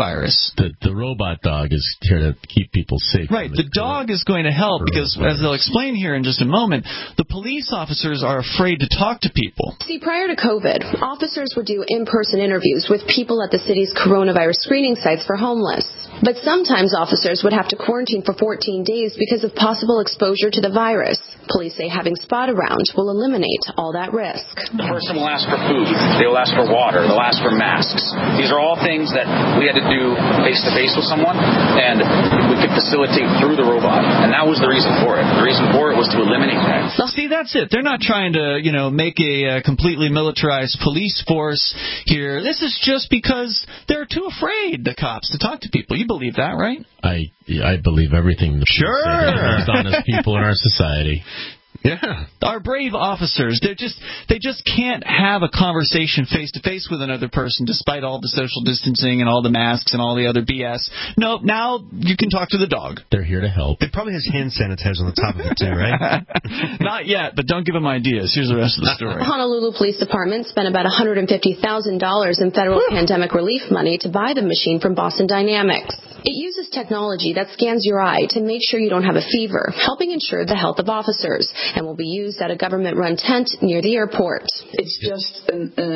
coronavirus. The robot dog is here to keep people safe. Right. The dog is going to help because, as they'll explain here in just a moment, the police officers are afraid to talk to people. See, prior to COVID, officers would do in-person interviews with people at the city's coronavirus screening sites for homeless. But sometimes officers would have to quarantine for 14 days because of possible exposure to the virus. Police say having Spot around will eliminate all that risk. The person will ask for food. They will ask for water. They'll ask for masks. These are all things that we had to do face-to-face with someone, and we could facilitate through the robot. And that was the reason for it. The reason for it was to eliminate that. Well, see, that's it. They're not trying to, make a completely militarized police force here. This is just because they're too afraid, the cops, to talk to people. You believe that, right? I believe everything. Sure. Most honest people in our society. Yeah. Our brave officers, they just can't have a conversation face-to-face with another person despite all the social distancing and all the masks and all the other BS. Nope, now you can talk to the dog. They're here to help. It probably has hand sanitizer on the top of it, too, right? Not yet, but don't give them ideas. Here's the rest of the story. The Honolulu Police Department spent about $150,000 in federal pandemic relief money to buy the machine from Boston Dynamics. It uses technology that scans your eye to make sure you don't have a fever, helping ensure the health of officers, and will be used at a government-run tent near the airport. It's just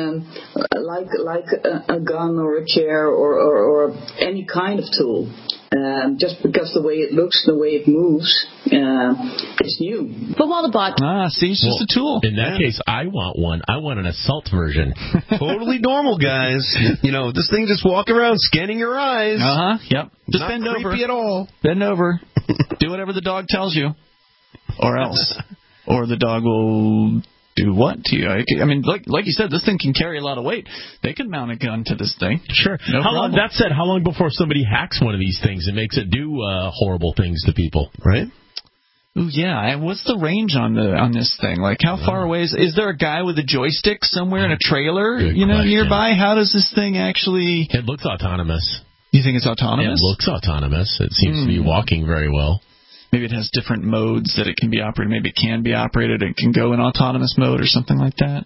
like a gun or a chair or any kind of tool. Just because the way it looks, the way it moves, it's new. But while the bot... see, it's just a tool. In that case, I want one. I want an assault version. Totally normal, guys. This thing just walk around scanning your eyes. Yep. Just Not bend over. creepy at all. Bend over. Do whatever the dog tells you. Or else. Or the dog will... do what to you? I mean, like you said, this thing can carry a lot of weight. They could mount a gun to this thing. Sure. How long before somebody hacks one of these things and makes it do horrible things to people? Right. Ooh, yeah. And what's the range on this thing? Like, how far away is there a guy with a joystick somewhere in a trailer? Nearby. How does this thing actually? It looks autonomous. You think it's autonomous? Yeah, it looks autonomous. It seems to be walking very well. Maybe it has different modes that it can be operated. Maybe it can be operated. It can go in autonomous mode or something like that.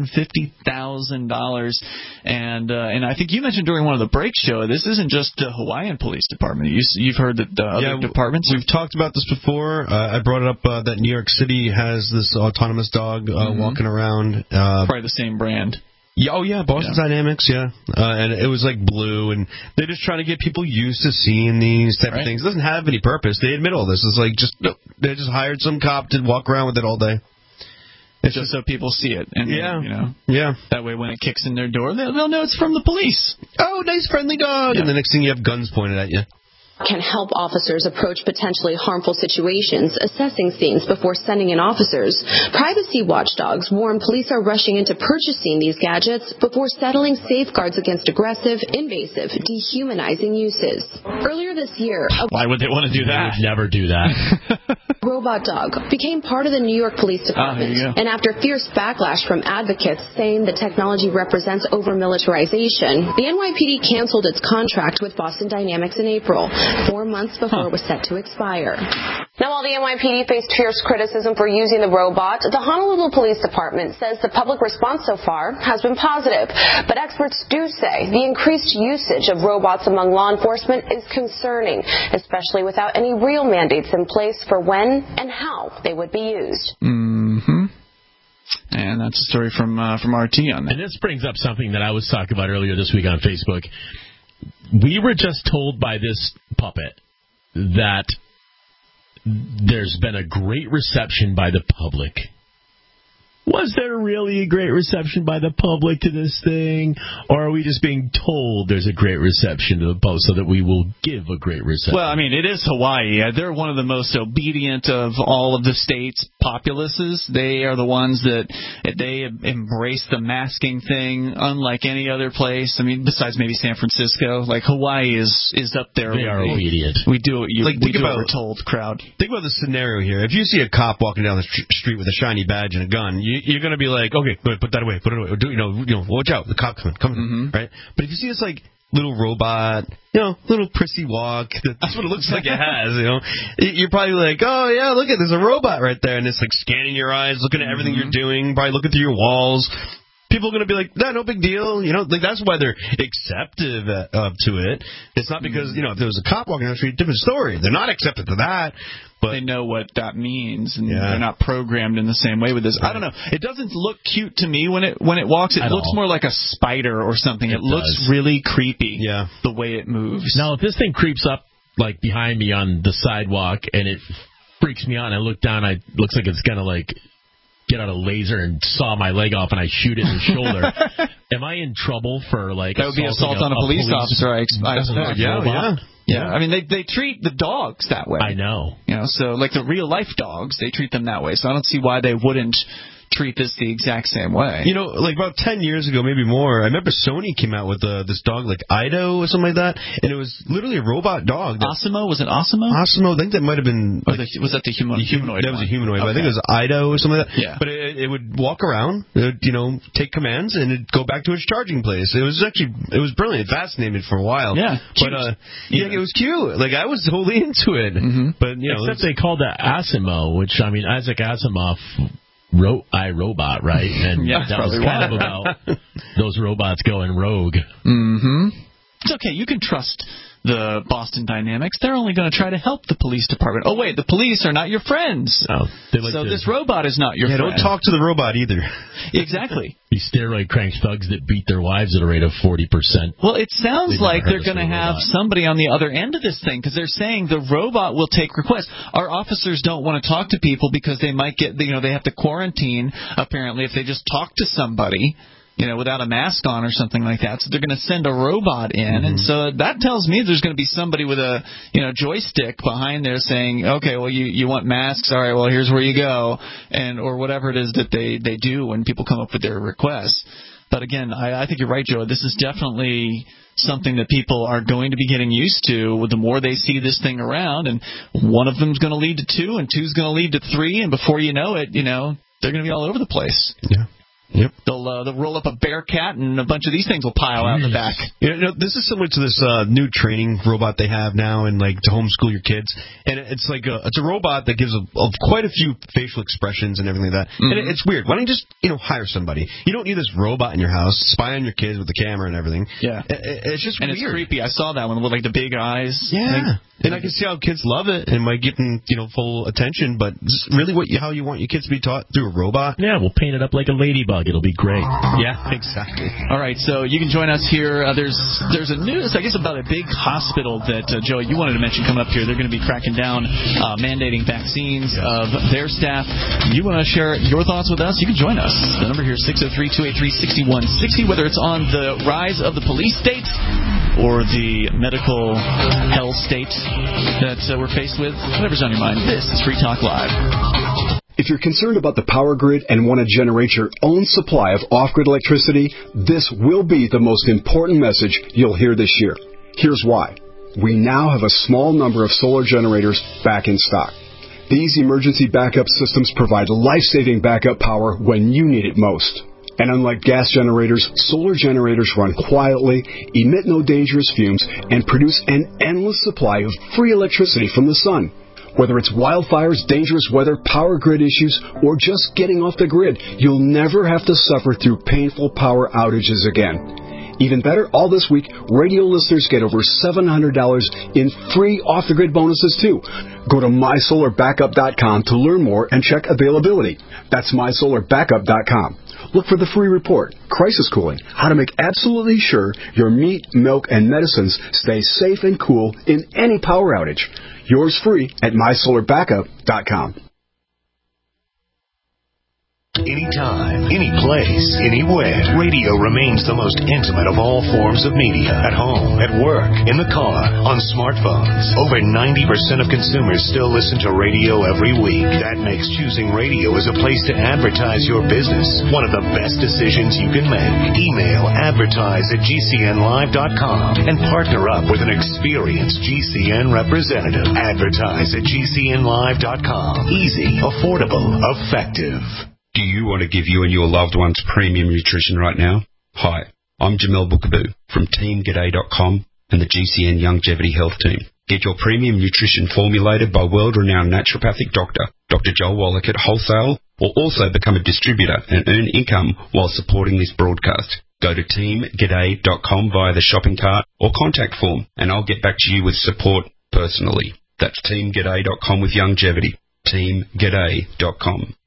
$150,000. And I think you mentioned during one of the break show, this isn't just the Hawaiian Police Department. You've heard that other departments. We've talked about this before. I brought it up that New York City has this autonomous dog walking around. Probably the same brand. Yeah, Boston Dynamics, and it was like blue, and they're just trying to get people used to seeing these type of things. It doesn't have any purpose. They admit all this. It's like they just hired some cop to walk around with it all day. It's just so people see it, and that way when it kicks in their door, they'll know it's from the police. Oh, nice friendly dog, and the next thing you have guns pointed at you. Can help officers approach potentially harmful situations, assessing scenes before sending in officers. Privacy watchdogs warn police are rushing into purchasing these gadgets before settling safeguards against aggressive, invasive, dehumanizing uses. Earlier this year... Why would they want to do that? They would never do that. Robot dog became part of the New York Police Department. And after fierce backlash from advocates saying the technology represents over-militarization, the NYPD canceled its contract with Boston Dynamics in April, 4 months before it was set to expire. Now, while the NYPD faced fierce criticism for using the robot, the Honolulu Police Department says the public response so far has been positive. But experts do say the increased usage of robots among law enforcement is concerning, especially without any real mandates in place for when and how they would be used. Mm-hmm. And that's a story from RT on that. And this brings up something that I was talking about earlier this week on Facebook. We were just told by this puppet that there's been a great reception by the public. Was there really a great reception by the public to this thing? Or are we just being told there's a great reception to the public so that we will give a great reception? Well, I mean, it is Hawaii. They're one of the most obedient of all of the state's populaces. They are the ones that they embrace the masking thing unlike any other place. I mean, besides maybe San Francisco. Like, Hawaii is up there. They are obedient. We do what we're told, crowd. Think about the scenario here. If you see a cop walking down the street with a shiny badge and a gun, you're going to be like, okay, put that away, put it away. Watch out, the cop coming, right? But if you see this like little robot, little prissy walk, that's what it looks like it has, you're probably like, oh yeah, look at there's a robot right there, and it's like scanning your eyes, looking at everything you're doing, probably looking through your walls. people are going to be like, no big deal. You know, like that's why they're acceptive to it. It's not because, you know, if there was a cop walking down the street, different story. They're not accepted to that. But they know what that means, and they're not programmed in the same way with this. Right. I don't know. It doesn't look cute to me when it walks. It looks more like a spider or something. It looks really creepy. Yeah. The way it moves. Now, if this thing creeps up like behind me on the sidewalk and it freaks me out, and I look down, it looks like it's gonna like get out a laser and saw my leg off, and I shoot it in the shoulder. Am I in trouble for like that would be assault on a police officer? Yeah, I mean, they treat the dogs that way. I know. You know, so like the real life dogs, they treat them that way. So I don't see why they wouldn't treat this the exact same way. You know, like about 10 years ago, maybe more, I remember Sony came out with this dog like Ido or something like that, and it was literally a robot dog. Osimo? Was it Osimo? Osimo, I think that might have been... Like, was that the humanoid That was a humanoid, but I think it was Ido or something like that. Yeah. But it would walk around, it would, you know, take commands, and it'd go back to its charging place. It was brilliant, fascinating for a while. Yeah. But, it was cute. Like, I was totally into it. Mm-hmm. But, you know... Except they called that Asimo, which, I mean, Isaac Asimov... wrote iRobot, right? And that was kind of about those robots going rogue. Mm-hmm. It's okay. You can trust the Boston Dynamics. They're only going to try to help the police department. Oh, wait, the police are not your friends. Oh, so this robot is not your friend. Don't talk to the robot either. Exactly. These steroid crank thugs that beat their wives at a rate of 40%. Well, it sounds like they're going to have somebody on the other end of this thing, because they're saying the robot will take requests. Our officers don't want to talk to people because they might get, they have to quarantine, apparently, if they just talk to somebody, without a mask on or something like that. So they're going to send a robot in, and so that tells me there's going to be somebody with a, joystick behind there saying, okay, well, you want masks? All right, well, here's where you go, or whatever it is that they do when people come up with their requests. But again, I think you're right, Joe. This is definitely something that people are going to be getting used to the more they see this thing around, and one of them's going to lead to 2, and 2's going to lead to 3, and before you know it, they're going to be all over the place. Yeah. Yep. They'll roll up a Bearcat, and a bunch of these things will pile out in the back. This is similar to this new training robot they have now, and like to homeschool your kids. And it's like it's a robot that gives quite a few facial expressions and everything like that. Mm-hmm. And it's weird. Why don't you just hire somebody? You don't need this robot in your house, spy on your kids with the camera and everything. Yeah, it's just weird. It's creepy. I saw that one with like the big eyes. Yeah. And I can see how kids love it and might get full attention, but this is really how you want your kids to be taught through a robot. Yeah, we'll paint it up like a ladybug. It'll be great. Yeah, exactly. All right, so you can join us here. There's a news, I guess, about a big hospital that, Joe, you wanted to mention coming up here. They're going to be cracking down, mandating vaccines of their staff. You want to share your thoughts with us? You can join us. The number here is 603-283-6160, whether it's on the rise of the police state or the medical hell state that we're faced with. Whatever's on your mind, this is Free Talk Live. If you're concerned about the power grid and want to generate your own supply of off-grid electricity, this will be the most important message you'll hear this year. Here's why. We now have a small number of solar generators back in stock. These emergency backup systems provide life-saving backup power when you need it most. And unlike gas generators, solar generators run quietly, emit no dangerous fumes, and produce an endless supply of free electricity from the sun. Whether it's wildfires, dangerous weather, power grid issues, or just getting off the grid, you'll never have to suffer through painful power outages again. Even better, all this week, radio listeners get over $700 in free off-the-grid bonuses, too. Go to mysolarbackup.com to learn more and check availability. That's mysolarbackup.com. Look for the free report, Crisis Cooling, how to make absolutely sure your meat, milk, and medicines stay safe and cool in any power outage. Yours free at mysolarbackup.com. Anytime, any place, anywhere. Radio remains the most intimate of all forms of media. At home, at work, in the car, on smartphones. Over 90% of consumers still listen to radio every week. That makes choosing radio as a place to advertise your business one of the best decisions you can make. Email advertise@gcnlive.com and partner up with an experienced GCN representative. Advertise at gcnlive.com. Easy, affordable, effective. Do you want to give you and your loved ones premium nutrition right now? Hi, I'm Jamel Bookaboo from TeamGaday.com and the GCN Longevity Health Team. Get your premium nutrition formulated by world-renowned naturopathic doctor, Dr. Joel Wallach at wholesale, or also become a distributor and earn income while supporting this broadcast. Go to teamg'day.com via the shopping cart or contact form, and I'll get back to you with support personally. That's teamg'day.com with Youngevity. teamg'day.com.